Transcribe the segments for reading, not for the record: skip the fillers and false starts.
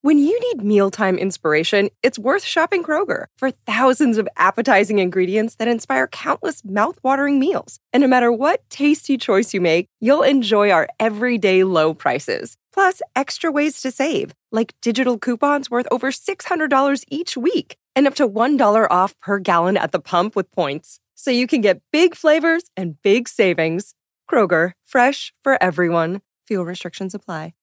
When you need mealtime inspiration, it's worth shopping Kroger for thousands of appetizing ingredients that inspire countless mouth-watering meals. And no matter what tasty choice you make, you'll enjoy our everyday low prices. Plus, extra ways to save, like digital coupons worth over $600 each week and up to $1 off per gallon at the pump with points. So you can get big flavors and big savings. Kroger, fresh for everyone. Fuel restrictions apply.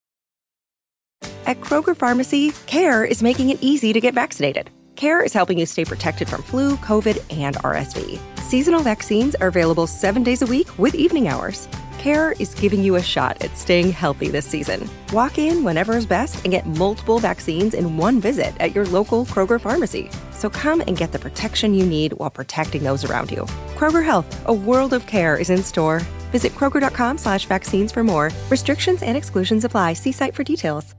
At Kroger Pharmacy, CARE is making it easy to get vaccinated. CARE is helping you stay protected from flu, COVID, and RSV. Seasonal vaccines are available 7 days a week with evening hours. CARE is giving you a shot at staying healthy this season. Walk in whenever is best and get multiple vaccines in one visit at your local Kroger Pharmacy. So come and get the protection you need while protecting those around you. Kroger Health, a world of care is in store. Visit Kroger.com/vaccines for more. Restrictions and exclusions apply. See site for details.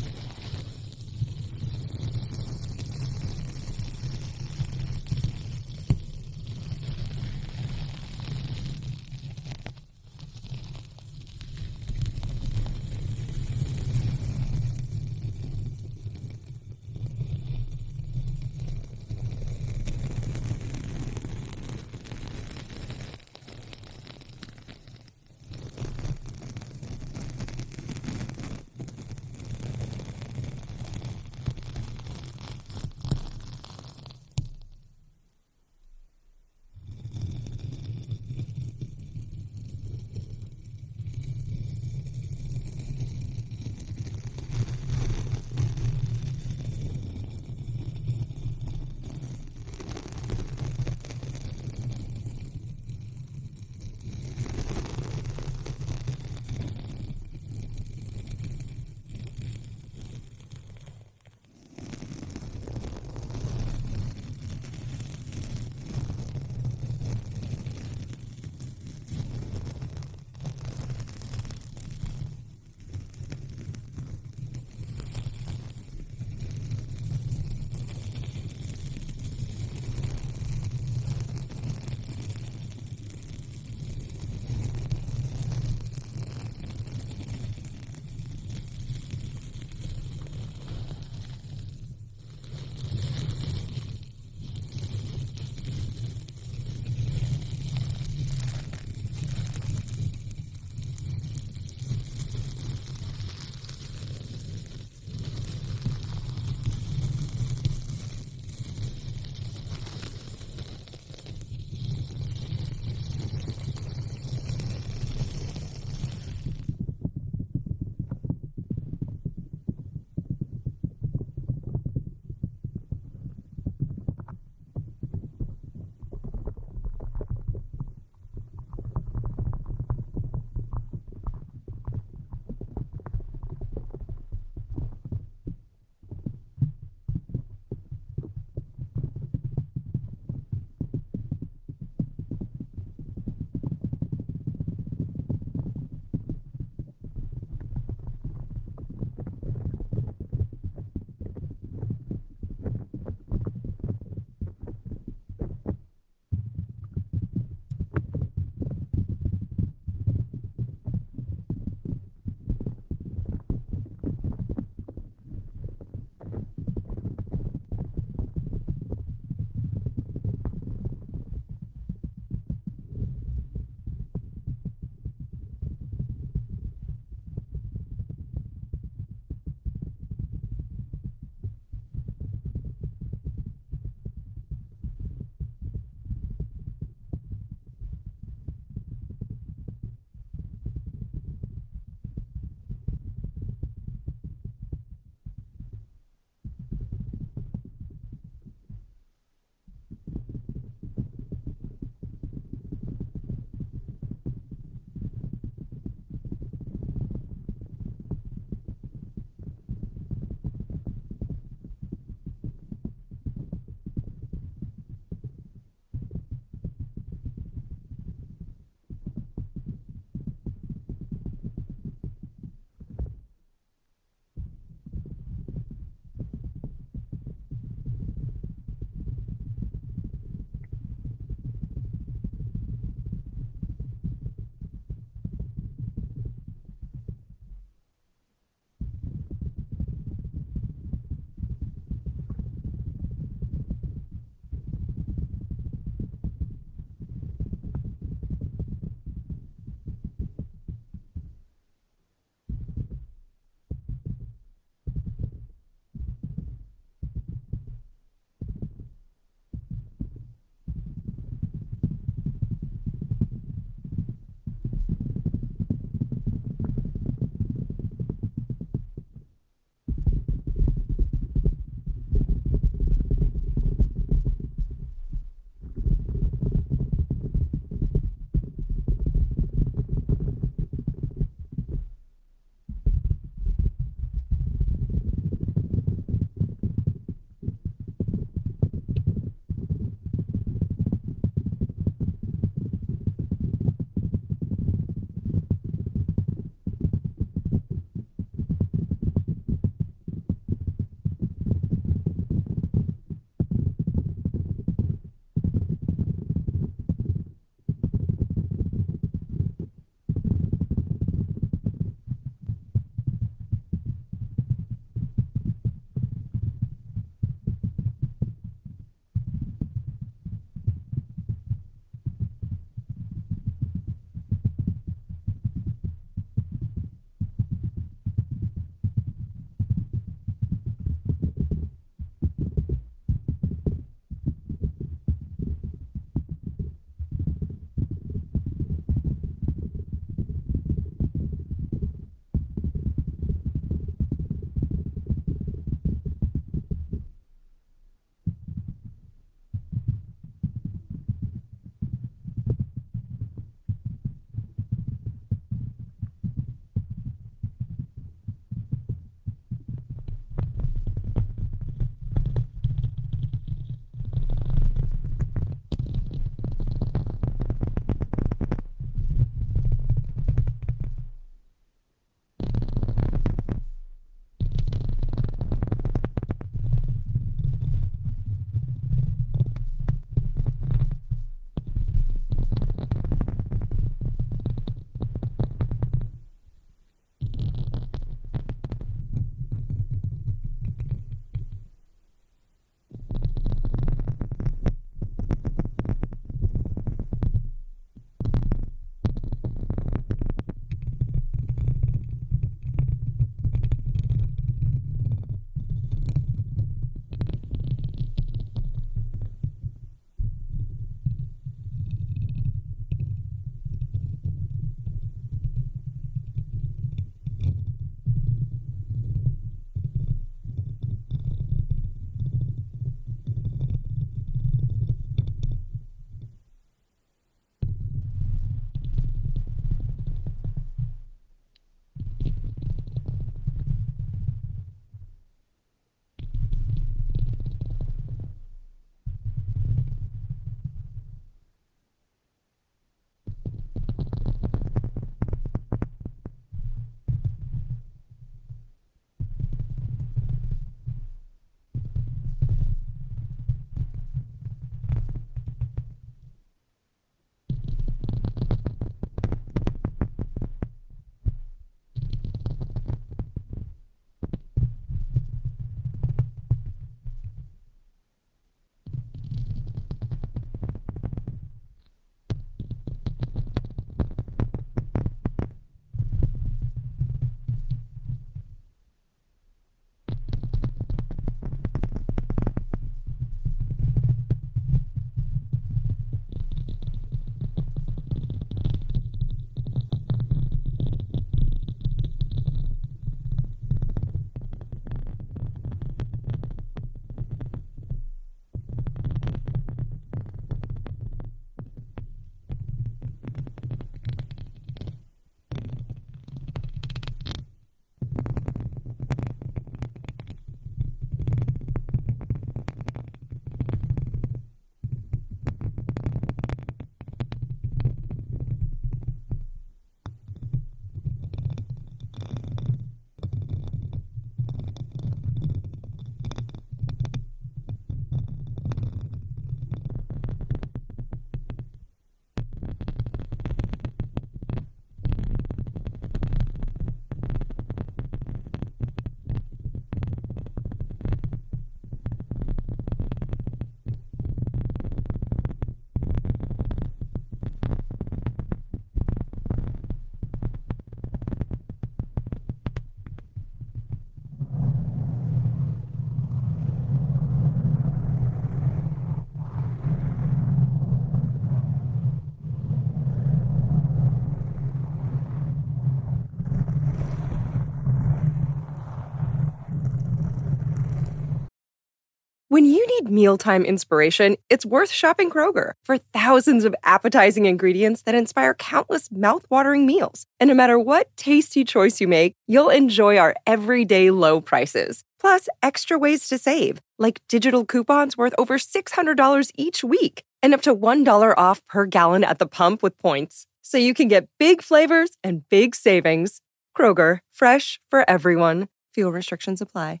When you need mealtime inspiration, it's worth shopping Kroger for thousands of appetizing ingredients that inspire countless mouth-watering meals. And no matter what tasty choice you make, you'll enjoy our everyday low prices. Plus, extra ways to save, like digital coupons worth over $600 each week and up to $1 off per gallon at the pump with points. So you can get big flavors and big savings. Kroger, fresh for everyone. Fuel restrictions apply.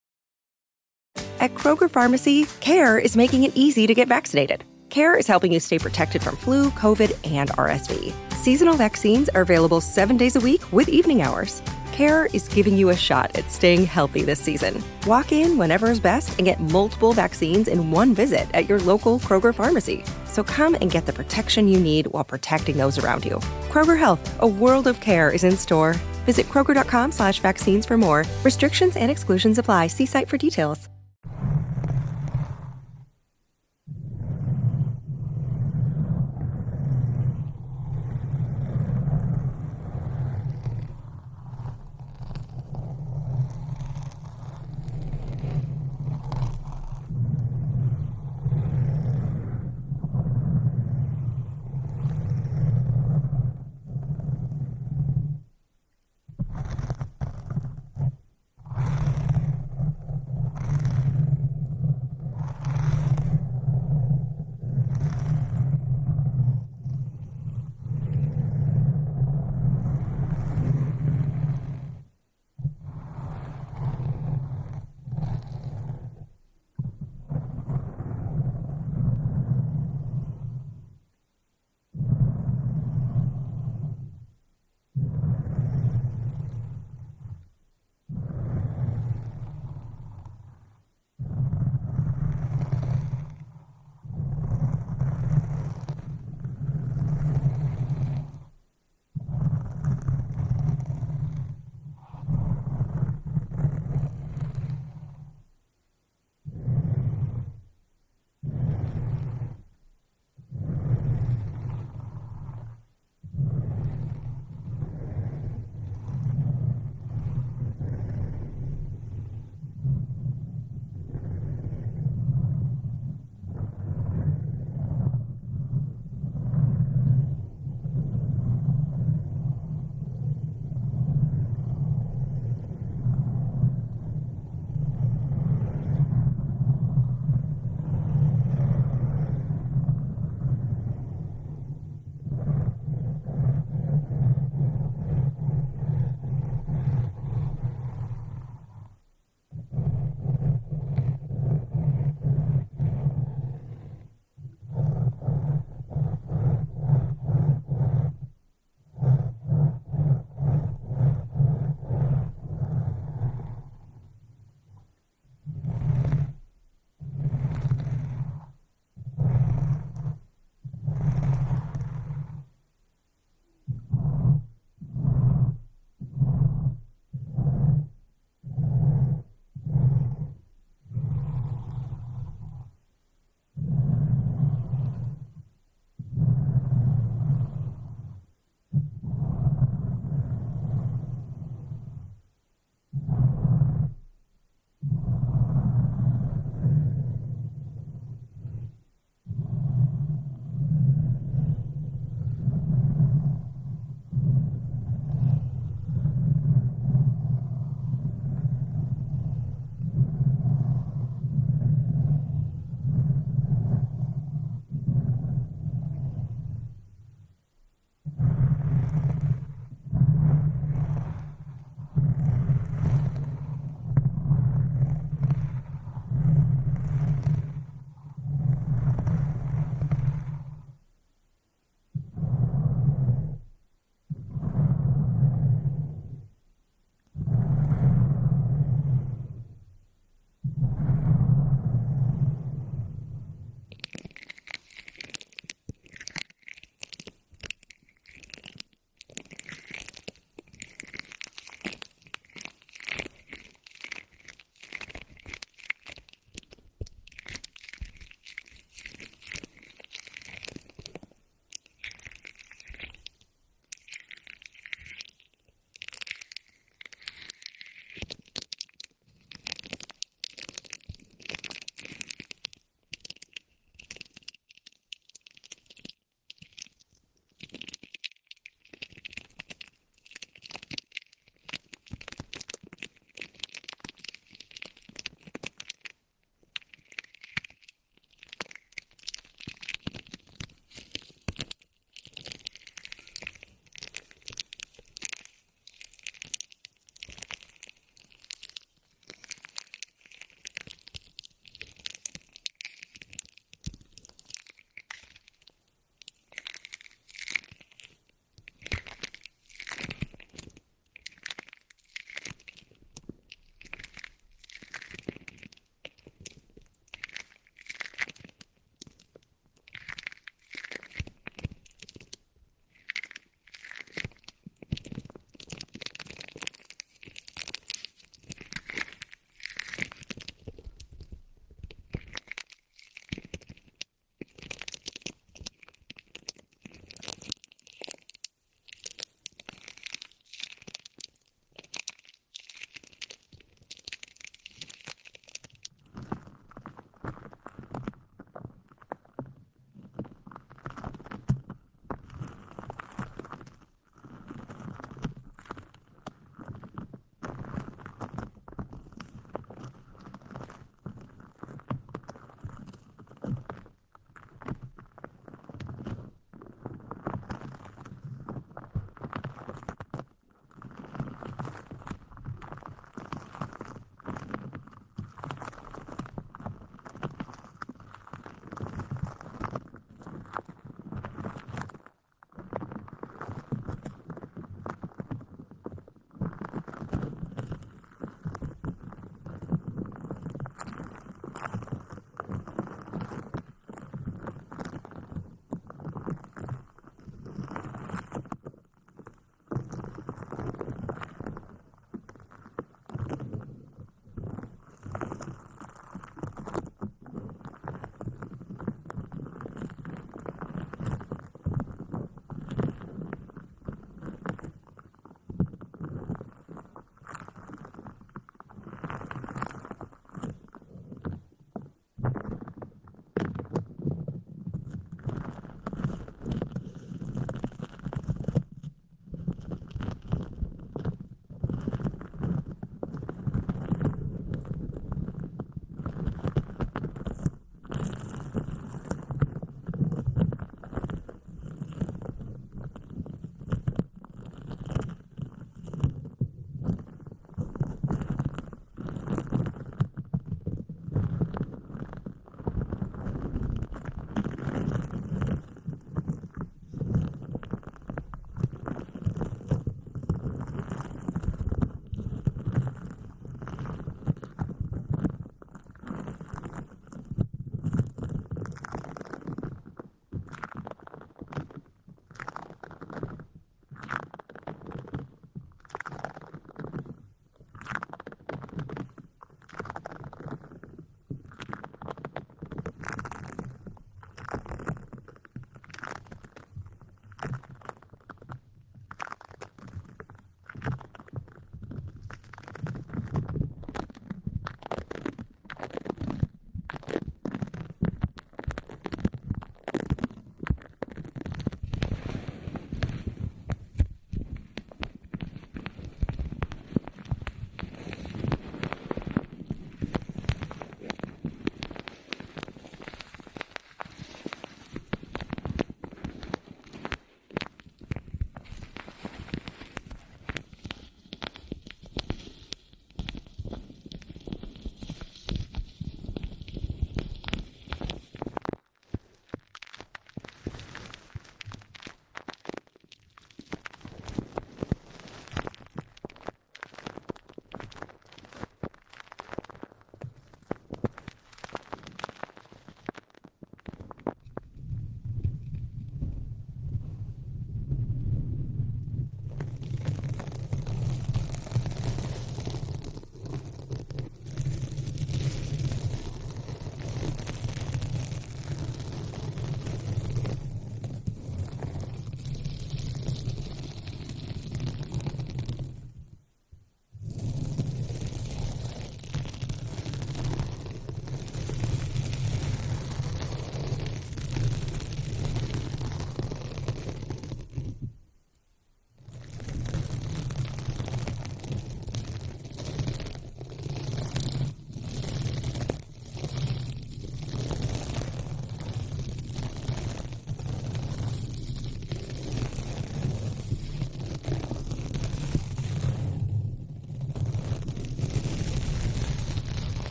At Kroger Pharmacy, CARE is making it easy to get vaccinated. CARE is helping you stay protected from flu, COVID, and RSV. Seasonal vaccines are available 7 days a week with evening hours. CARE is giving you a shot at staying healthy this season. Walk in whenever is best and get multiple vaccines in one visit at your local Kroger pharmacy. So come and get the protection you need while protecting those around you. Kroger Health, a world of care is in store. Visit Kroger.com/vaccines for more. Restrictions and exclusions apply. See site for details.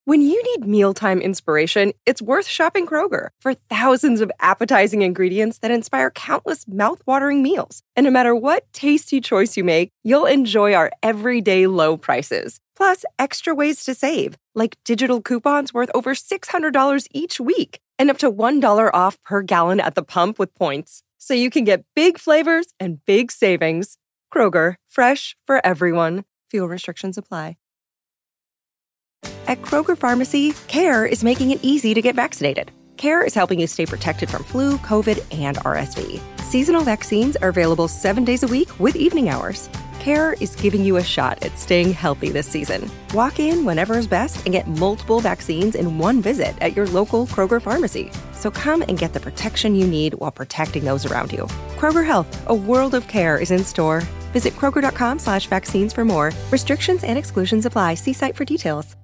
When you need mealtime inspiration, it's worth shopping Kroger for thousands of appetizing ingredients that inspire countless mouth-watering meals. And no matter what tasty choice you make, you'll enjoy our everyday low prices. Plus, extra ways to save, like digital coupons worth over $600 each week and up to $1 off per gallon at the pump with points. So you can get big flavors and big savings. Kroger, fresh for everyone. Fuel restrictions apply. At Kroger Pharmacy, CARE is making it easy to get vaccinated. CARE is helping you stay protected from flu, COVID, and RSV. Seasonal vaccines are available 7 days a week with evening hours. CARE is giving you a shot at staying healthy this season. Walk in whenever is best and get multiple vaccines in one visit at your local Kroger Pharmacy. So come and get the protection you need while protecting those around you. Kroger Health, a world of care is in store. Visit Kroger.com/vaccines for more. Restrictions and exclusions apply. See site for details.